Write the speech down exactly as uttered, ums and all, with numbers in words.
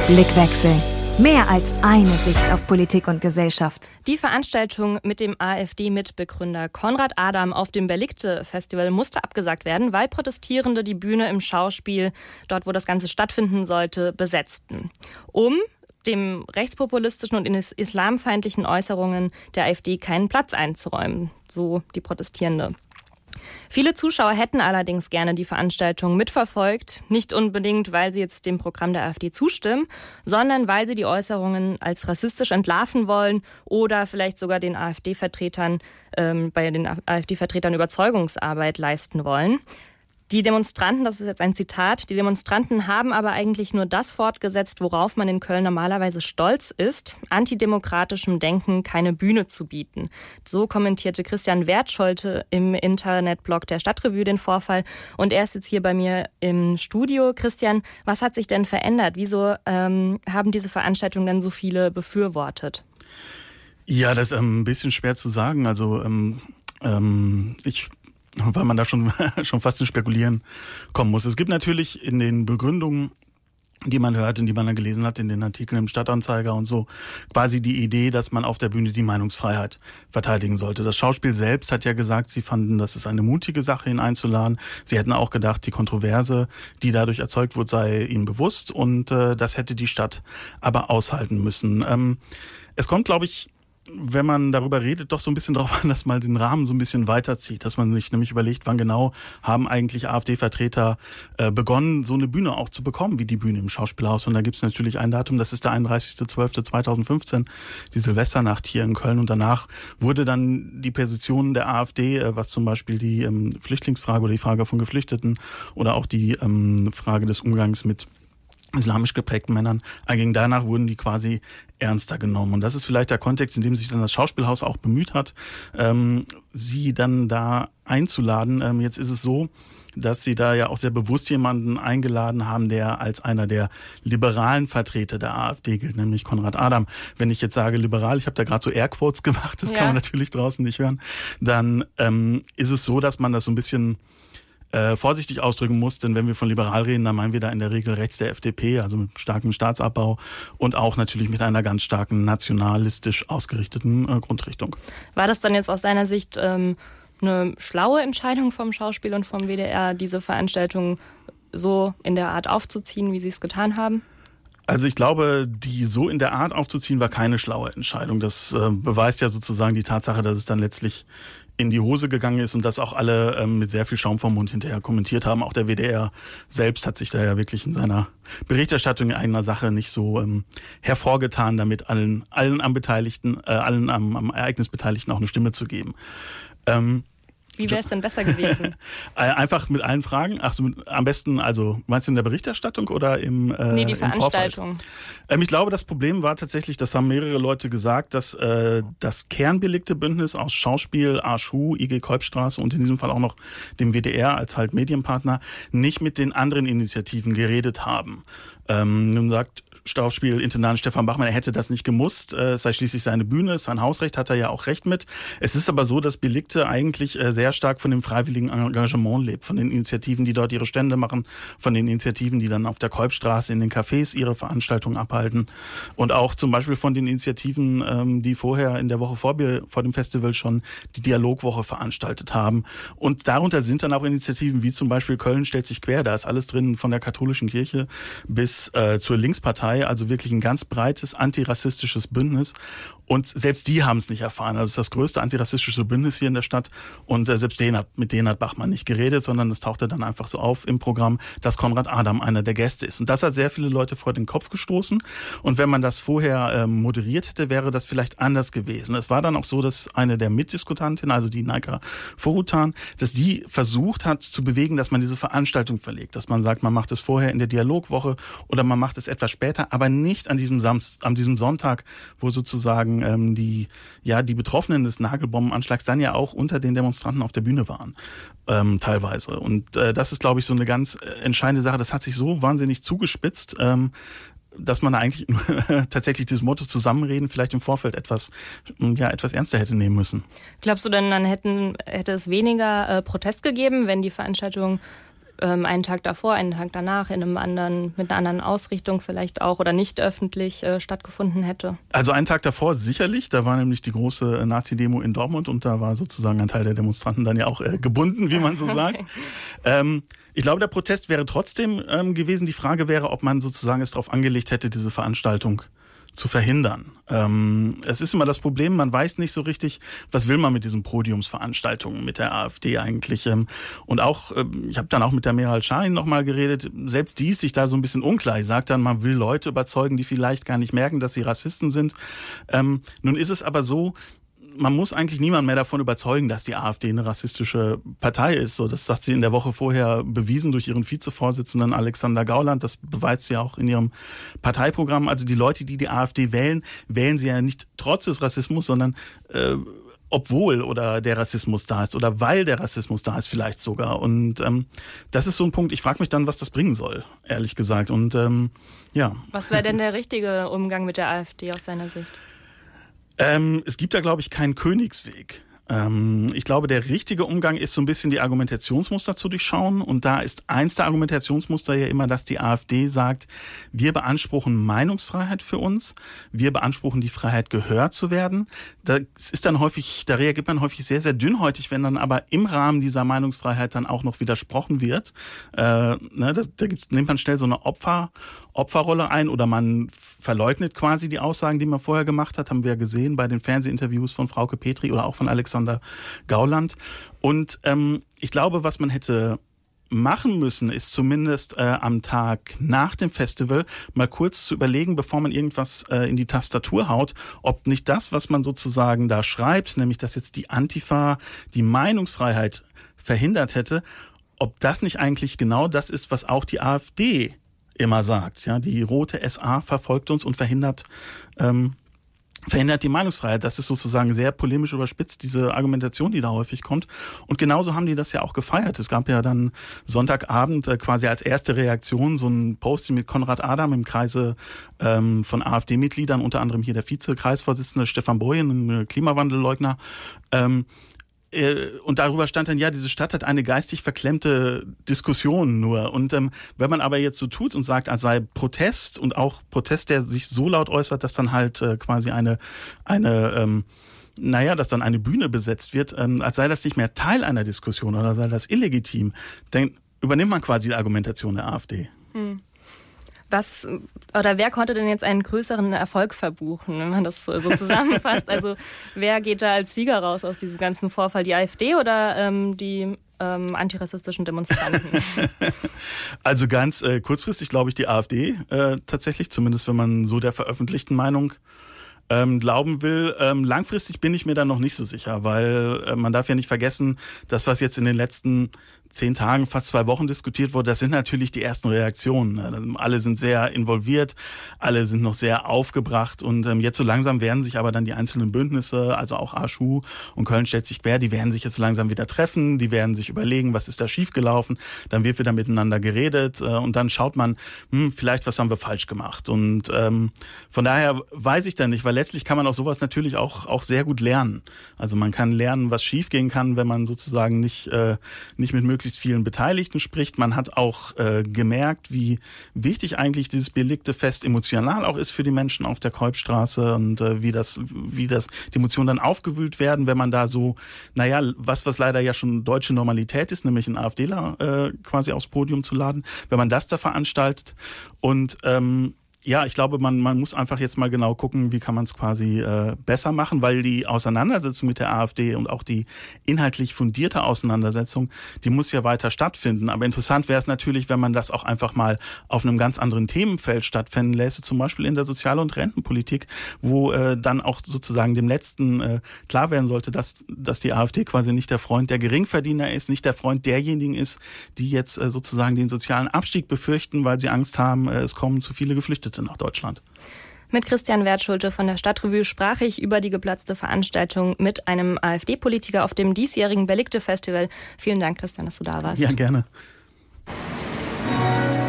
Blickwechsel. Mehr als eine Sicht auf Politik und Gesellschaft. Die Veranstaltung mit dem AfD-Mitbegründer Konrad Adam auf dem Berlikte-Festival musste abgesagt werden, weil Protestierende die Bühne im Schauspiel, dort wo das Ganze stattfinden sollte, besetzten. Um dem rechtspopulistischen und islamfeindlichen Äußerungen der AfD keinen Platz einzuräumen, so die Protestierende. Viele Zuschauer hätten allerdings gerne die Veranstaltung mitverfolgt, nicht unbedingt, weil sie jetzt dem Programm der AfD zustimmen, sondern weil sie die Äußerungen als rassistisch entlarven wollen oder vielleicht sogar den AfD-Vertretern, ähm, bei den AfD-Vertretern Überzeugungsarbeit leisten wollen. Die Demonstranten, das ist jetzt ein Zitat, die Demonstranten haben aber eigentlich nur das fortgesetzt, worauf man in Köln normalerweise stolz ist, antidemokratischem Denken keine Bühne zu bieten. So kommentierte Christian Wertscholte im Internetblog der Stadtrevue den Vorfall und er ist jetzt hier bei mir im Studio. Christian, was hat sich denn verändert? Wieso ähm, haben diese Veranstaltungen denn so viele befürwortet? Ja, das ist ähm, ein bisschen schwer zu sagen. Also ähm, ähm, ich weil man da schon schon fast ins Spekulieren kommen muss. Es gibt natürlich in den Begründungen, die man hört und die man dann gelesen hat in den Artikeln im Stadtanzeiger und so, quasi die Idee, dass man auf der Bühne die Meinungsfreiheit verteidigen sollte. Das Schauspiel selbst hat ja gesagt, sie fanden, das ist eine mutige Sache, ihn einzuladen. Sie hätten auch gedacht, die Kontroverse, die dadurch erzeugt wurde, sei ihnen bewusst und äh, das hätte die Stadt aber aushalten müssen. Ähm, es kommt, glaube ich, wenn man darüber redet, doch so ein bisschen darauf an, dass man den Rahmen so ein bisschen weiterzieht, dass man sich nämlich überlegt, wann genau haben eigentlich AfD-Vertreter äh, begonnen, so eine Bühne auch zu bekommen, wie die Bühne im Schauspielhaus. Und da gibt es natürlich ein Datum, das ist der einunddreißigster zwölfter zweitausendfünfzehn, die Silvesternacht hier in Köln. Und danach wurde dann die Position der AfD, äh, was zum Beispiel die ähm, Flüchtlingsfrage oder die Frage von Geflüchteten oder auch die ähm, Frage des Umgangs mit islamisch geprägten Männern anging. Danach wurden die quasi ernster genommen. Und das ist vielleicht der Kontext, in dem sich dann das Schauspielhaus auch bemüht hat, ähm, sie dann da einzuladen. Ähm, jetzt ist es so, dass sie da ja auch sehr bewusst jemanden eingeladen haben, der als einer der liberalen Vertreter der AfD gilt, nämlich Konrad Adam. Wenn ich jetzt sage liberal, ich habe da gerade so Airquotes gemacht, das ja. kann man natürlich draußen nicht hören, dann ähm, ist es so, dass man das so ein bisschen Äh, vorsichtig ausdrücken muss, denn wenn wir von liberal reden, dann meinen wir da in der Regel rechts der F D P, also mit starkem Staatsabbau und auch natürlich mit einer ganz starken nationalistisch ausgerichteten äh, Grundrichtung. War das dann jetzt aus seiner Sicht ähm, eine schlaue Entscheidung vom Schauspiel und vom W D R, diese Veranstaltung so in der Art aufzuziehen, wie sie es getan haben? Also ich glaube, die so in der Art aufzuziehen, war keine schlaue Entscheidung. Das äh, beweist ja sozusagen die Tatsache, dass es dann letztlich in die Hose gegangen ist und dass auch alle ähm, mit sehr viel Schaum vom Mund hinterher kommentiert haben. Auch der W D R selbst hat sich da ja wirklich in seiner Berichterstattung in eigener Sache nicht so ähm, hervorgetan, damit allen allen am Beteiligten, äh, allen am, am Ereignis Beteiligten auch eine Stimme zu geben. Ähm, Wie wäre es denn besser gewesen? Einfach mit allen Fragen? Ach so, mit, am besten, also meinst du in der Berichterstattung oder im äh, Nee, die Veranstaltung. Ähm, ich glaube, das Problem war tatsächlich, das haben mehrere Leute gesagt, dass äh, das Kernbelegte-Bündnis aus Schauspiel, A S H U, I G Kolbstraße und in diesem Fall auch noch dem W D R als halt Medienpartner nicht mit den anderen Initiativen geredet haben. Ähm, nun sagt Schauspielintendant Stefan Bachmann, er hätte das nicht gemusst, es sei schließlich seine Bühne, sein Hausrecht, hat er ja auch recht mit. Es ist aber so, dass Belegte eigentlich sehr stark von dem freiwilligen Engagement lebt, von den Initiativen, die dort ihre Stände machen, von den Initiativen, die dann auf der Kolbstraße in den Cafés ihre Veranstaltungen abhalten und auch zum Beispiel von den Initiativen, die vorher in der Woche vor, vor dem Festival schon die Dialogwoche veranstaltet haben. Und darunter sind dann auch Initiativen wie zum Beispiel Köln stellt sich quer, da ist alles drin, von der katholischen Kirche bis äh, zur Linkspartei, also wirklich ein ganz breites antirassistisches Bündnis. Und selbst die haben es nicht erfahren. Also es ist das größte antirassistische Bündnis hier in der Stadt. Und äh, selbst den hat, mit denen hat Bachmann nicht geredet, sondern es tauchte dann einfach so auf im Programm, dass Konrad Adam einer der Gäste ist. Und das hat sehr viele Leute vor den Kopf gestoßen. Und wenn man das vorher ähm, moderiert hätte, wäre das vielleicht anders gewesen. Es war dann auch so, dass eine der Mitdiskutantinnen, also die Naika Forutan, dass die versucht hat zu bewegen, dass man diese Veranstaltung verlegt. Dass man sagt, man macht es vorher in der Dialogwoche oder man macht es etwas später, aber nicht an diesem Samstag, an diesem Sonntag, wo sozusagen ähm, die ja die Betroffenen des Nagelbombenanschlags dann ja auch unter den Demonstranten auf der Bühne waren, ähm, teilweise. Und äh, das ist, glaube ich, so eine ganz entscheidende Sache. Das hat sich so wahnsinnig zugespitzt, ähm, dass man da eigentlich tatsächlich dieses Motto Zusammenreden vielleicht im Vorfeld etwas ja etwas ernster hätte nehmen müssen. Glaubst du denn, dann hätten hätte es weniger äh, Protest gegeben, wenn die Veranstaltung ähm, einen Tag davor, einen Tag danach in einem anderen, mit einer anderen Ausrichtung vielleicht auch oder nicht öffentlich äh, stattgefunden hätte? Also einen Tag davor sicherlich, da war nämlich die große Nazi-Demo in Dortmund und da war sozusagen ein Teil der Demonstranten dann ja auch äh, gebunden, wie man so sagt. Okay. Ähm, ich glaube, der Protest wäre trotzdem ähm, gewesen. Die Frage wäre, ob man sozusagen es darauf angelegt hätte, diese Veranstaltung zu verhindern. Ähm, es ist immer das Problem, man weiß nicht so richtig, was will man mit diesen Podiumsveranstaltungen mit der AfD eigentlich. Ähm, und auch, äh, ich habe dann auch mit der Meral Şahin nochmal geredet, selbst die ist sich da so ein bisschen unklar. Ich sage dann, man will Leute überzeugen, die vielleicht gar nicht merken, dass sie Rassisten sind. Ähm, nun ist es aber so, man muss eigentlich niemand mehr davon überzeugen, dass die AfD eine rassistische Partei ist. So, das hat sie in der Woche vorher bewiesen durch ihren Vizevorsitzenden Alexander Gauland. Das beweist sie auch in ihrem Parteiprogramm. Also die Leute, die die AfD wählen, wählen sie ja nicht trotz des Rassismus, sondern äh, obwohl oder der Rassismus da ist oder weil der Rassismus da ist vielleicht sogar. Und ähm, das ist so ein Punkt, ich frage mich dann, was das bringen soll, ehrlich gesagt. Und ähm, ja. Was wäre denn der richtige Umgang mit der AfD aus seiner Sicht? Ähm, es gibt da, glaube ich, keinen Königsweg. Ähm, ich glaube, der richtige Umgang ist so ein bisschen die Argumentationsmuster zu durchschauen. Und da ist eins der Argumentationsmuster ja immer, dass die AfD sagt, wir beanspruchen Meinungsfreiheit für uns. Wir beanspruchen die Freiheit, gehört zu werden. Das ist dann häufig, da reagiert man häufig sehr, sehr dünnhäutig, wenn dann aber im Rahmen dieser Meinungsfreiheit dann auch noch widersprochen wird. Äh, ne, das, da gibt's, nimmt man schnell so eine Opfer, Opferrolle ein oder man verleugnet quasi die Aussagen, die man vorher gemacht hat, haben wir ja gesehen bei den Fernsehinterviews von Frauke Petri oder auch von Alexander Gauland. Und ähm, ich glaube, was man hätte machen müssen, ist zumindest äh, am Tag nach dem Festival mal kurz zu überlegen, bevor man irgendwas äh, in die Tastatur haut, ob nicht das, was man sozusagen da schreibt, nämlich dass jetzt die Antifa die Meinungsfreiheit verhindert hätte, ob das nicht eigentlich genau das ist, was auch die AfD immer sagt. Ja, die rote S A verfolgt uns und verhindert ähm, verhindert die Meinungsfreiheit. Das ist sozusagen sehr polemisch überspitzt, diese Argumentation, die da häufig kommt. Und genauso haben die das ja auch gefeiert. Es gab ja dann Sonntagabend äh, quasi als erste Reaktion so ein Posting mit Konrad Adam im Kreise ähm, von AfD-Mitgliedern, unter anderem hier der Vize-Kreisvorsitzende Stefan Boyen, ein Klimawandelleugner. Ähm, Und darüber stand dann, ja, diese Stadt hat eine geistig verklemmte Diskussion nur. Und ähm, wenn man aber jetzt so tut und sagt, als sei Protest und auch Protest, der sich so laut äußert, dass dann halt äh, quasi eine, eine ähm, naja, dass dann eine Bühne besetzt wird, ähm, als sei das nicht mehr Teil einer Diskussion oder sei das illegitim, dann übernimmt man quasi die Argumentation der AfD. Hm. Was oder wer konnte denn jetzt einen größeren Erfolg verbuchen, wenn man das so zusammenfasst? Also wer geht da als Sieger raus aus diesem ganzen Vorfall? Die AfD oder ähm, die ähm, antirassistischen Demonstranten? Also ganz äh, kurzfristig glaube ich die AfD äh, tatsächlich, zumindest wenn man so der veröffentlichten Meinung ähm, glauben will. Ähm, langfristig bin ich mir da noch nicht so sicher, weil äh, man darf ja nicht vergessen, das, was jetzt in den letzten zehn Tagen, fast zwei Wochen diskutiert wurde, das sind natürlich die ersten Reaktionen. Alle sind sehr involviert, alle sind noch sehr aufgebracht und ähm, jetzt so langsam werden sich aber dann die einzelnen Bündnisse, also auch Aschhu und Köln-Stellzig-Bär, die werden sich jetzt langsam wieder treffen, die werden sich überlegen, was ist da schiefgelaufen, dann wird wieder miteinander geredet äh, und dann schaut man, hm, vielleicht was haben wir falsch gemacht und ähm, von daher weiß ich dann nicht, weil letztlich kann man auch sowas natürlich auch auch sehr gut lernen. Also man kann lernen, was schiefgehen kann, wenn man sozusagen nicht äh, nicht mit möglichst vielen Beteiligten spricht. Man hat auch äh, gemerkt, wie wichtig eigentlich dieses belegte Fest emotional auch ist für die Menschen auf der Kolbstraße und äh, wie das, wie das die Emotionen dann aufgewühlt werden, wenn man da so, naja, was was leider ja schon deutsche Normalität ist, nämlich einen AfDler äh, quasi aufs Podium zu laden, wenn man das da veranstaltet und ähm, ja, ich glaube, man, man muss einfach jetzt mal genau gucken, wie kann man es quasi äh, besser machen, weil die Auseinandersetzung mit der AfD und auch die inhaltlich fundierte Auseinandersetzung, die muss ja weiter stattfinden. Aber interessant wäre es natürlich, wenn man das auch einfach mal auf einem ganz anderen Themenfeld stattfinden lässt, zum Beispiel in der Sozial- und Rentenpolitik, wo äh, dann auch sozusagen dem Letzten äh, klar werden sollte, dass, dass die AfD quasi nicht der Freund der Geringverdiener ist, nicht der Freund derjenigen ist, die jetzt äh, sozusagen den sozialen Abstieg befürchten, weil sie Angst haben, äh, es kommen zu viele Geflüchtete nach Deutschland. Mit Christian Wertschulte von der Stadtrevue sprach ich über die geplatzte Veranstaltung mit einem AfD-Politiker auf dem diesjährigen Belikte-Festival. Vielen Dank, Christian, dass du da warst. Ja, gerne.